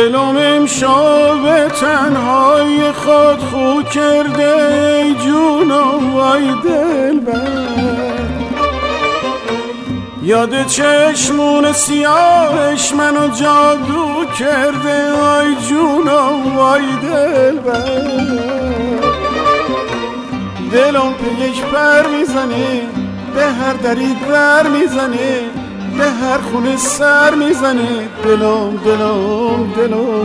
دلم امشب تنهای خود خو کرده ای جونم وای دلبر. یاد چشمون سیاهش منو جادو کرده وای جونم وای دلبر. دلم پیش پر میزنه به هر دری در میزنه به هر خونه سر میزنه دلم دلم دلم.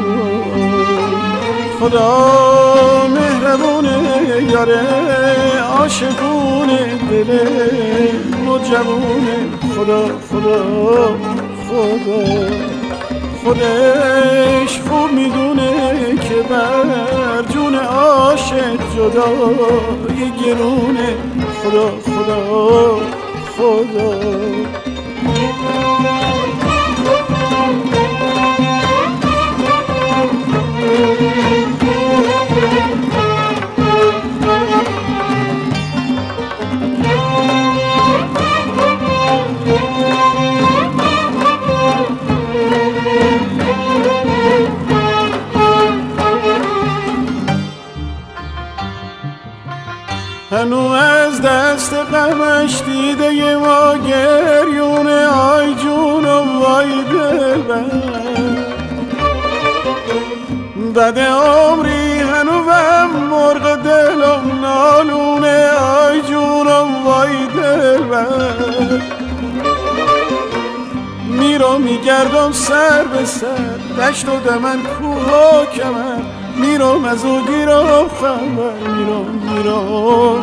خدا مهربونه یاره عاشقونه دل مجبونه. خدا خدا خدا خودش خوب میدونه که بر جون عاشق جدای گرونه. خدا خدا خدا. هنو از دست غمش دیده ی ما گریونه آی جونم وای دلبر. بعد عمری هنو و مرغ دلم نالونه آی جونم وای دلبر. میرم میگردم سر به سر دشت و دمن کوه و کمر. میرم از او گیرم خبر میرم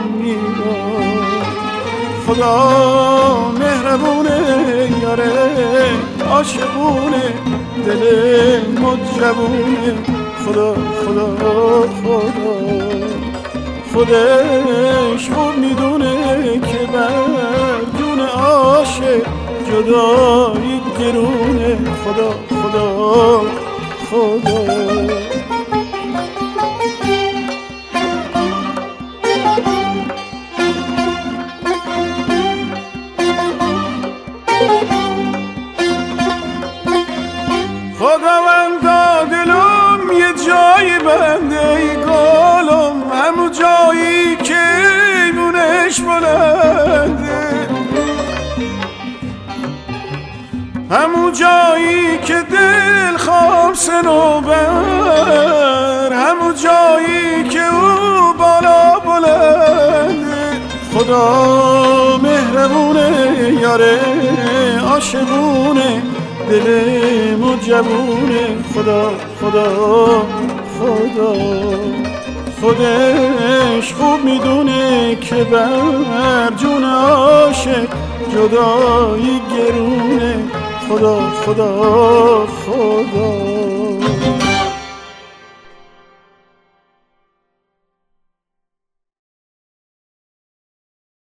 خدا مهربونه یاره عاشقونه دل مجبونه. خدا خدا خدا خودش خوب میدونه که بر جون عاشق جدایی گرونه. خدا خدا خدا. خداوندا دلم یه جایی بنده ای گلم همون جایی که ایمونش بلنده. همون جایی که دل خواب سنوبر همون جایی که او بالا بلنده. خدا مهربونه یاره عاشقونه دل مجبونه. خدا خدا خدا خودش خوب میدونه که بر جون عاشق جدایی گرونه. خدا خدا خدا.